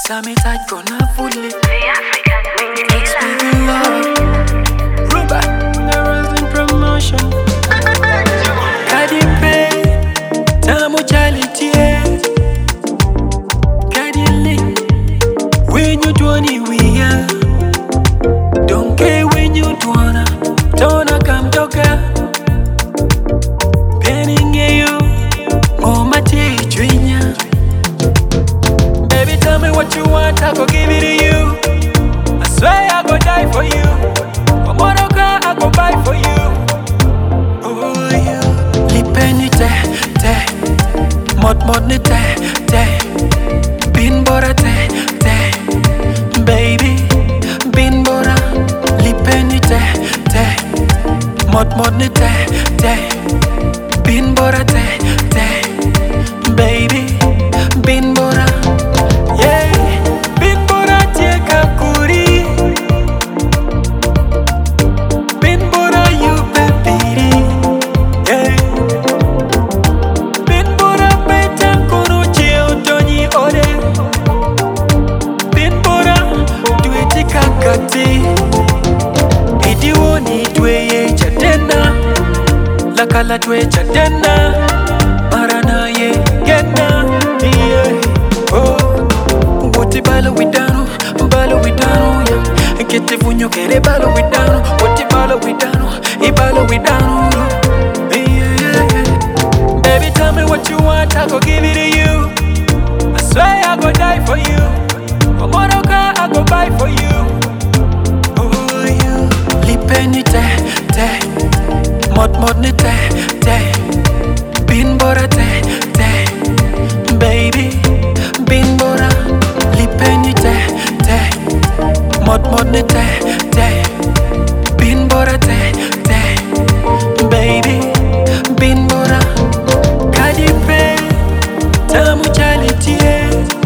Kami tight kona fully. The African Let's Queen. make love. Ruba, the Roslyn promotion. Kadi pay, tamu chalitie. Kadi link, when you do any we are. Don't care when you do wanna. Don't come toka. Penning you, mama teachwinya. Baby, tell me what you want, I go give it to you. I swear I go die for you. Momonoka, I go buy for you. Oh, you. Lipeni te, mod ni te. Bin bora te. Baby, bin bora. Lipeni te. Mod ni te. Bin bora te. Baby, bin bora. Yeah, bin bora tie kakuri. Bin bora you baby. Yeah, bin bora beta kono cheo toni ode. Bin bora dueti kakati. Idiwoni tweye chatena. Lakala twe chatena. Marana ye gena. Yeah. Oh, woti balo widano ya. Kete funyo kere balo widano. Woti balo widano, ibalo widano. Yeah. Baby, tell me what you want, I go give it to you. I swear I go die for you. Momonoka, I go buy for you. Oh, you. Lipeni te. Mod ni te. Bin bora te. Baby, bin bora. Lipeni te. Mod ni te. Bin bora te. Baby, bin bora. Kadi pe, tamu chalitie.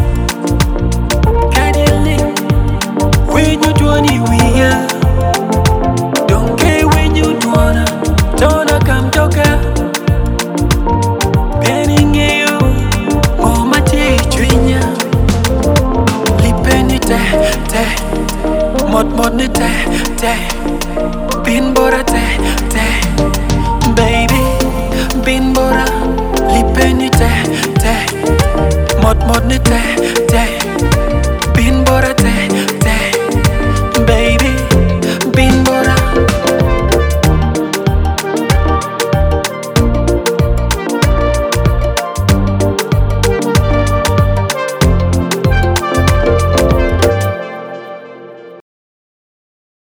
Kadi link, when you do any we are. Don't care when you do wanna. Don't come toka. Penning you, mama teachwinya. Lipeni te. Mod ni te. Bin bora te. Baby, bin bora. Lipeni te. Mod ni te.